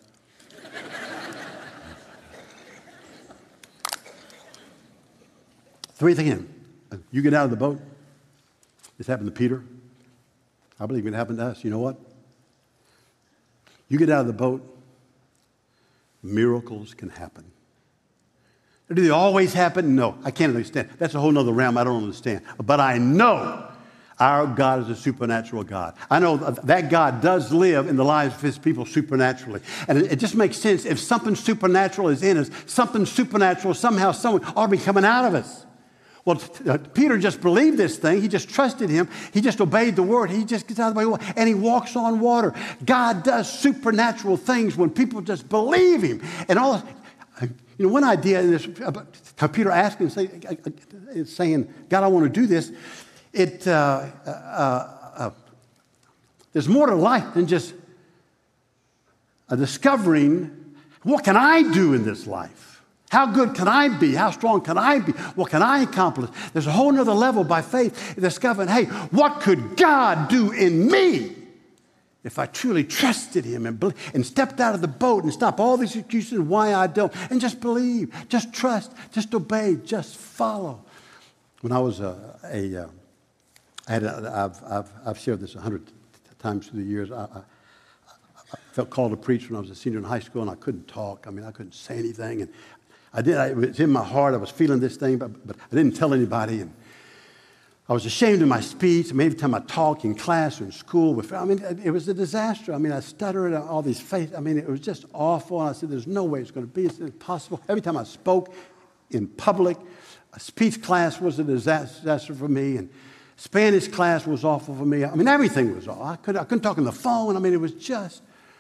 Three things. You get out of the boat. This happened to Peter. I believe it happened to us. You know what? You get out of the boat, miracles can happen. Do they always happen? No, I can't understand. That's a whole other realm I don't understand. But I know our God is a supernatural God. I know that God does live in the lives of his people supernaturally. And it just makes sense. If something supernatural is in us, something supernatural somehow, someone ought to be coming out of us. Well, uh, Peter just believed this thing. He just trusted him. He just obeyed the word. He just gets out of the way and he walks on water. God does supernatural things when people just believe him. And all, you know, one idea in this, about how Peter asked him, say, is saying, God, I want to do this. It, uh, uh, uh, there's more to life than just uh, discovering What can I do in this life? How good can I be? How strong can I be? What can I accomplish? There's a whole nother level by faith discovering, hey, what could God do in me if I truly trusted him and, believe, and stepped out of the boat and stopped all these excuses why I don't, and just believe, just trust, just obey, just follow. When I was a, a uh, I had a, I've, I've, I've shared this a hundred times through the years. I, I, I felt called to preach when I was a senior in high school, and I couldn't talk. I mean, I couldn't say anything, and I did. I, it was in my heart. I was feeling this thing, but, but I didn't tell anybody. And I was ashamed of my speech. I mean, every time I talked in class or in school, with, I mean, it was a disaster. I mean, I stuttered, all these faces. I mean, it was just awful. And I said, there's no way it's going to be. It's impossible. Every time I spoke in public, a speech class was a disaster for me, and Spanish class was awful for me. I mean, everything was awful. I couldn't, I couldn't talk on the phone. I mean, it was just.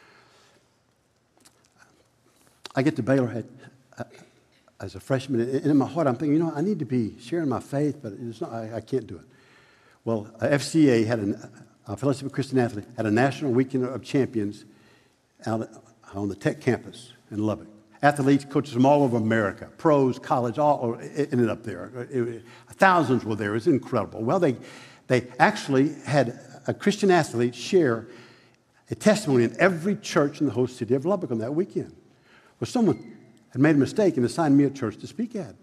I get to Baylor at, uh, as a freshman, and in my heart, I'm thinking, you know, I need to be sharing my faith, but it's not, I, I can't do it. Well, uh, F C A had a uh, Fellowship of Christian Athletes had a national weekend of champions out on the Tech campus in Lubbock. Athletes, coaches from all over America, pros, college, all ended up there. It, it, thousands were there. It was incredible. Well, they, they actually had a Christian athlete share a testimony in every church in the whole city of Lubbock on that weekend. Well, someone had made a mistake and assigned me a church to speak at.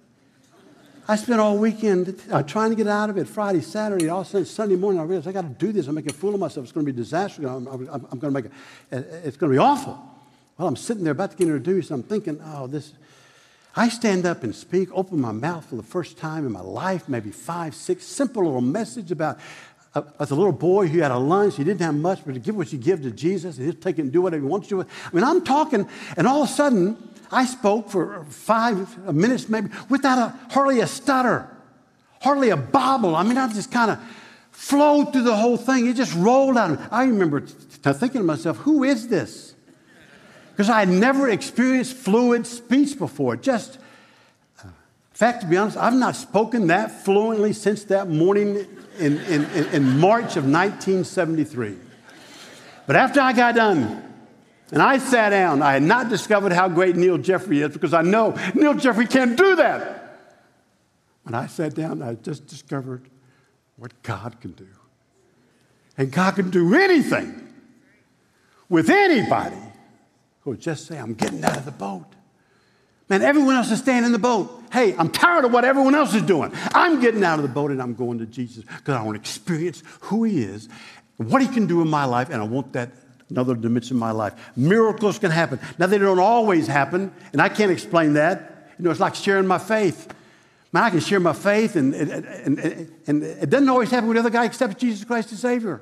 I spent all weekend uh, trying to get out of it, Friday, Saturday, all of a sudden Sunday morning, I realized I got to do this. I'm making a fool of myself. It's going to be a disaster. I'm, I'm, I'm going to make it, it's going to be awful. Well, I'm sitting there about to get introduced, and I'm thinking, oh, this. I stand up and speak, open my mouth for the first time in my life, maybe five, six, simple little message about, uh, as a little boy who had a lunch, he didn't have much, but to give what you give to Jesus, and he'll take it and do whatever he wants to do. I mean, I'm talking, and all of a sudden, I spoke for five minutes maybe without a, hardly a stutter, hardly a bobble. I mean, I just kind of flowed through the whole thing. It just rolled out. I remember t- t- thinking to myself, who is this? Because I had never experienced fluid speech before. Just, uh, in fact, to be honest, I've not spoken that fluently since that morning in, in, in March of nineteen seventy-three. But after I got done, and I sat down, I had not discovered how great Neil Jeffrey is, because I know Neil Jeffrey can't do that. When I sat down, I just discovered what God can do. And God can do anything with anybody who would just say, I'm getting out of the boat. Man, everyone else is staying in the boat. Hey, I'm tired of what everyone else is doing. I'm getting out of the boat and I'm going to Jesus because I want to experience who he is, what he can do in my life, and I want that another dimension of my life. Miracles can happen. Now, they don't always happen, and I can't explain that. You know, it's like sharing my faith. Man, I can share my faith, and, and, and, and it doesn't always happen when the other guy accepts Jesus Christ as Savior.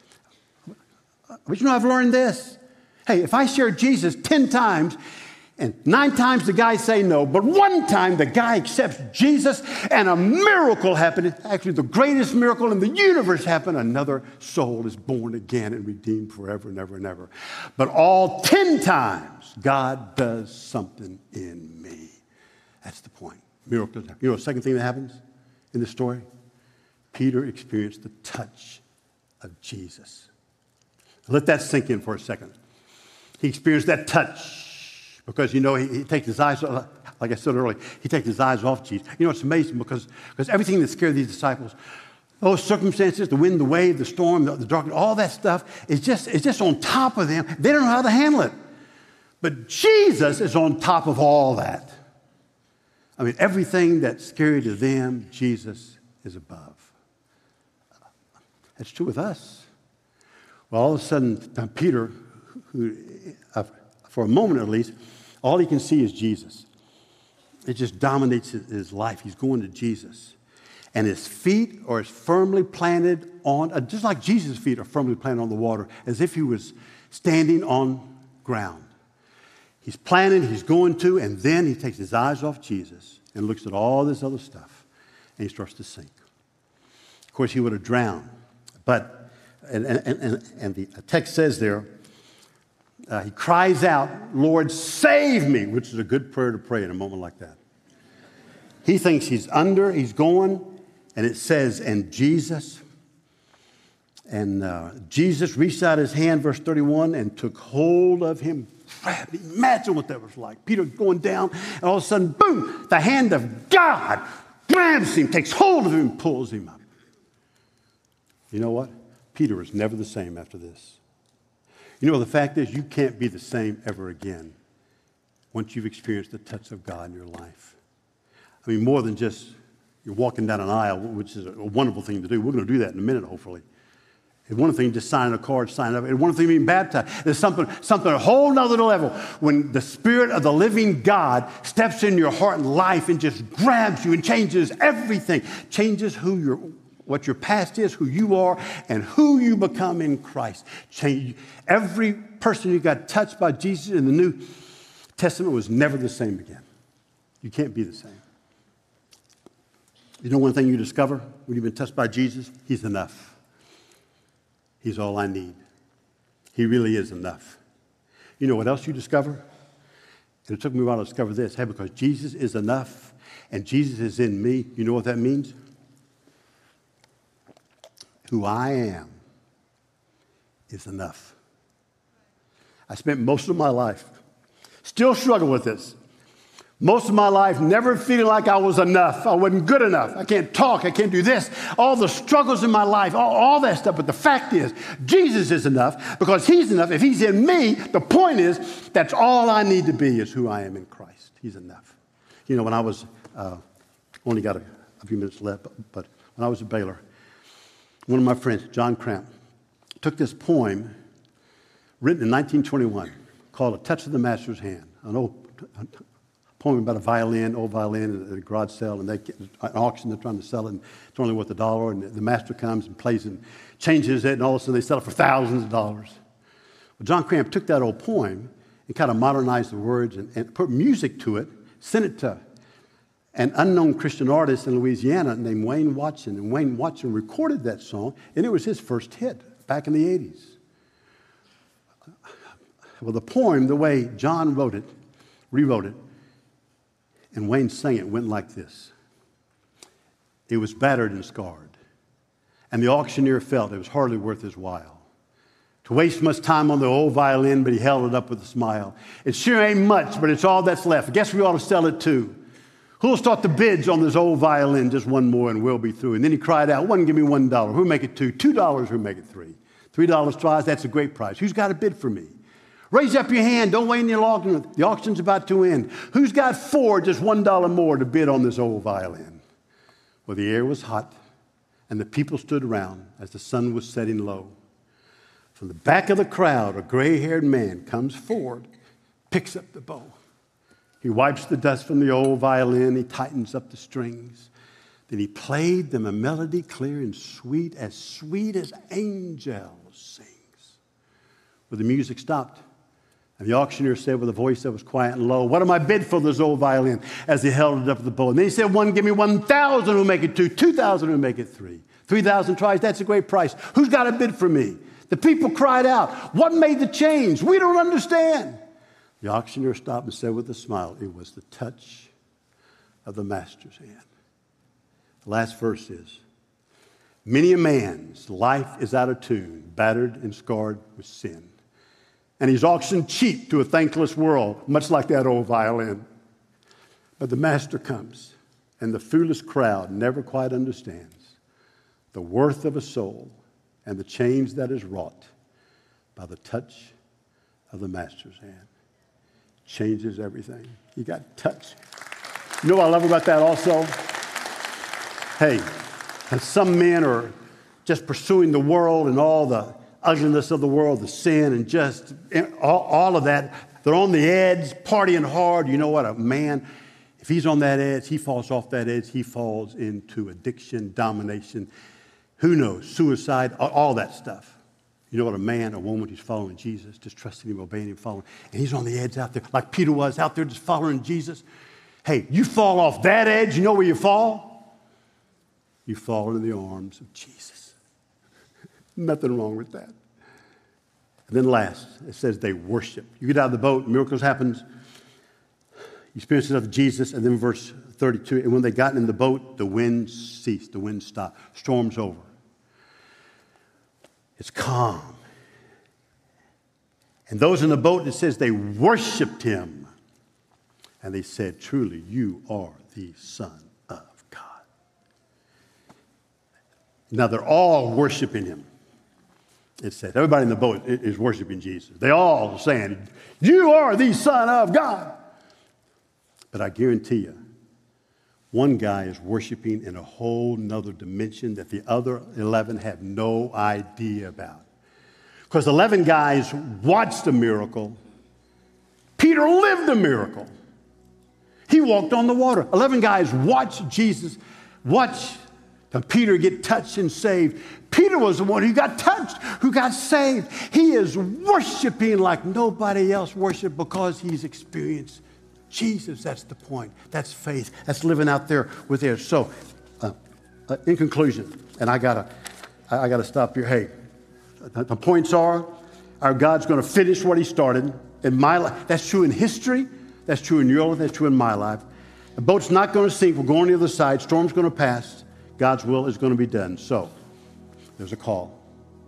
But you know, I've learned this. Hey, if I share Jesus ten times, and nine times the guy say no, but one time the guy accepts Jesus, and a miracle happened, actually the greatest miracle in the universe happened, another soul is born again and redeemed forever and ever and ever. But all ten times, God does something in me. That's the point. Miracles. You know the second thing that happens in this story? Peter experienced the touch of Jesus. Let that sink in for a second. He experienced that touch because, you know, he, he takes his eyes, like I said earlier, he takes his eyes off Jesus. You know, it's amazing because, because everything that scared these disciples, those circumstances, the wind, the wave, the storm, the, the darkness, all that stuff is just, is just on top of them. They don't know how to handle it. But Jesus is on top of all that. I mean, everything that's scary to them, Jesus is above. That's true with us. Well, all of a sudden, uh, Peter, who, uh, for a moment at least, all he can see is Jesus. It just dominates his, his life. He's going to Jesus. And his feet are as firmly planted on, uh, just like Jesus' feet are firmly planted on the water, as if he was standing on ground. He's planted, he's going to, and then he takes his eyes off Jesus and looks at all this other stuff, and he starts to sink. Of course, he would have drowned. But, and, and, and, and the text says there, Uh, he cries out, Lord, save me, which is a good prayer to pray in a moment like that. He thinks he's under, he's going, and it says, and Jesus, and uh, Jesus reached out his hand, verse thirty-one, and took hold of him grabbed me. Imagine what that was like. Peter going down, and all of a sudden, boom, the hand of God grabs him, takes hold of him, and pulls him up. You know what? Peter was never the same after this. You know, the fact is, you can't be the same ever again once you've experienced the touch of God in your life. I mean, more than just you're walking down an aisle, which is a wonderful thing to do. We're going to do that in a minute, hopefully. It's one thing just signing a card, signing up. It's one thing being baptized. There's something, something at a whole nother level when the Spirit of the living God steps in your heart and life and just grabs you and changes everything, changes who you're, what your past is, who you are, and who you become in Christ. Change. Every person who got touched by Jesus in the New Testament was never the same again. You can't be the same. You know one thing you discover when you've been touched by Jesus? He's enough. He's all I need. He really is enough. You know what else you discover? And it took me a while to discover this. Hey, because Jesus is enough and Jesus is in me, you know what that means? Who I am is enough. I spent most of my life, still struggle with this, most of my life never feeling like I was enough. I wasn't good enough. I can't talk. I can't do this. All the struggles in my life, all, all that stuff. But the fact is, Jesus is enough because he's enough. If he's in me, the point is, that's all I need to be is who I am in Christ. He's enough. You know, when I was, uh, only got a, a few minutes left, but, but when I was at Baylor, one of my friends, John Cramp, took this poem written in nineteen twenty-one called A Touch of the Master's Hand, an old poem about a violin, old violin at a garage sale, and they get an auction, they're trying to sell it, and it's only worth a dollar, and the master comes and plays and changes it, and all of a sudden they sell it for thousands of dollars. Well, John Cramp took that old poem and kind of modernized the words and, and put music to it, sent it to an unknown Christian artist in Louisiana named Wayne Watson, and Wayne Watson recorded that song, and it was his first hit back in the eighties. Well, the poem, the way John wrote it, rewrote it, and Wayne sang it, went like this. It was battered and scarred, and the auctioneer felt it was hardly worth his while to waste much time on the old violin, but he held it up with a smile. It sure ain't much, but it's all that's left. I guess we ought to sell it too. Who'll start the bids on this old violin? Just one more and we'll be through. And then he cried out, one, give me one dollar. Who'll make it two? Two dollars, who'll make it three? Three dollars tries, that's a great price. Who's got a bid for me? Raise up your hand. Don't wait in the auction. The auction's about to end. Who's got four, just one dollar more to bid on this old violin? Well, the air was hot, and the people stood around as the sun was setting low. From the back of the crowd, a gray-haired man comes forward, picks up the bow. He wipes the dust from the old violin. He tightens up the strings. Then he played them a melody clear and sweet, as sweet as angels sings. Well, the music stopped. And the auctioneer said with a voice that was quiet and low, what am I bid for this old violin? As he held it up to the bow. And then he said, one, give me one thousand who'll make it two. Two thousand who'll make it three. Three thousand tries, that's a great price. Who's got a bid for me? The people cried out, what made the change? We don't understand. The auctioneer stopped and said with a smile, it was the touch of the master's hand. The last verse is, many a man's life is out of tune, battered and scarred with sin. And he's auctioned cheap to a thankless world, much like that old violin. But the master comes, and the foolish crowd never quite understands the worth of a soul and the change that is wrought by the touch of the master's hand. Changes everything. You got touch. You know what I love about that also? Hey, and some men are just pursuing the world and all the ugliness of the world, the sin, and just all, all of that. They're on the edge, partying hard. You know what? A man, if he's on that edge, he falls off that edge. He falls into addiction, domination, who knows, suicide, all that stuff. You know what? A man, a woman who's following Jesus, just trusting him, obeying him, following, and he's on the edge out there, like Peter was out there just following Jesus. Hey, you fall off that edge, you know where you fall? You fall into the arms of Jesus. Nothing wrong with that. And then last, it says they worship. You get out of the boat, miracles happen. You experience it of Jesus, and then verse thirty-two, and when they got in the boat, the wind ceased, the wind stopped, storm's over. It's calm. And those in the boat, it says they worshiped him. And they said, truly, you are the Son of God. Now they're all worshiping him. It said, everybody in the boat is worshiping Jesus. They all are saying, you are the Son of God. But I guarantee you, one guy is worshiping in a whole nother dimension that the other eleven have no idea about. Because eleven guys watched the miracle. Peter lived the miracle. He walked on the water. eleven guys watched Jesus, watched Peter get touched and saved. Peter was the one who got touched, who got saved. He is worshiping like nobody else worshiped because he's experienced Jesus. That's the point. That's faith. That's living out there with theirs. So, uh, uh, in conclusion, and I gotta, I gotta stop here. Hey, the, the points are, our God's going to finish what He started in my life. That's true in history. That's true in your life. That's true in my life. The boat's not going to sink. We're going to the other side. Storm's going to pass. God's will is going to be done. So, there's a call.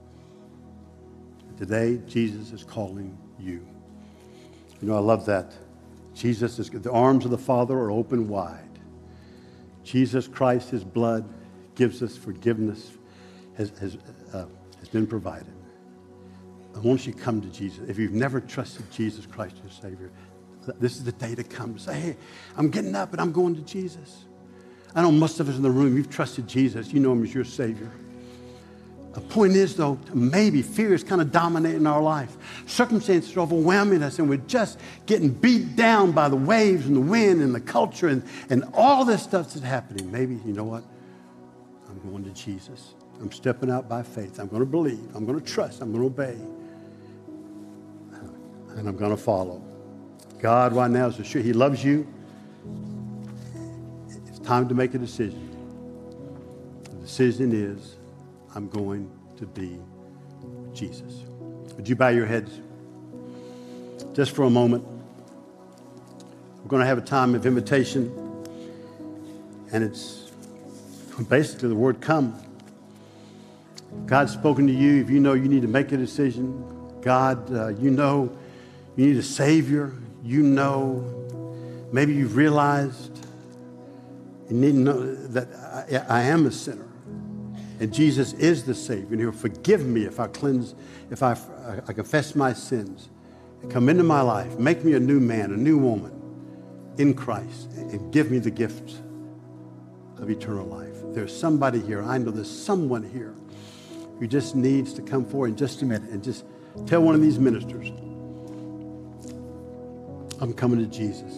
Today, Jesus is calling you. You know, I love that. Jesus is, the arms of the Father are open wide. Jesus Christ, His blood gives us forgiveness, has, has, uh, has been provided. And won't you come to Jesus? If you've never trusted Jesus Christ as Savior, this is the day to come to say, hey, I'm getting up and I'm going to Jesus. I know most of us in the room, you've trusted Jesus. You know Him as your Savior. The point is, though, maybe fear is kind of dominating our life. Circumstances are overwhelming us, and we're just getting beat down by the waves and the wind and the culture and, and all this stuff that's happening. Maybe, you know what? I'm going to Jesus. I'm stepping out by faith. I'm going to believe. I'm going to trust. I'm going to obey. And I'm going to follow. God right now is sure He loves you. It's time to make a decision. The decision is, I'm going to be with Jesus. Would you bow your heads just for a moment? We're going to have a time of invitation, and it's basically the word come. God's spoken to you. If you know you need to make a decision, God, uh, you know you need a Savior. You know maybe you've realized you need to know that I, I am a sinner. And Jesus is the Savior, and He'll forgive me if I cleanse, if I, I confess my sins, and come into my life, make me a new man, a new woman in Christ, and give me the gift of eternal life. There's somebody here, I know there's someone here who just needs to come forward in just a minute and just tell one of these ministers, I'm coming to Jesus.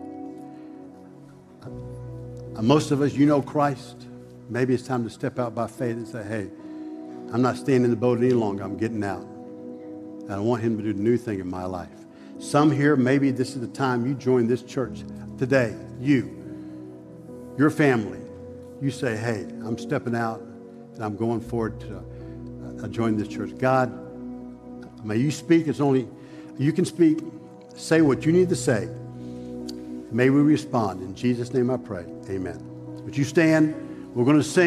Uh, most of us, you know Christ. Maybe it's time to step out by faith and say, hey, I'm not staying in the boat any longer. I'm getting out. And I want Him to do a new thing in my life. Some here, maybe this is the time you join this church today. You, your family, you say, hey, I'm stepping out and I'm going forward to uh, join this church. God, may you speak. It's only, you can speak. Say what you need to say. May we respond. In Jesus' name I pray. Amen. Would you stand? We're going to sing.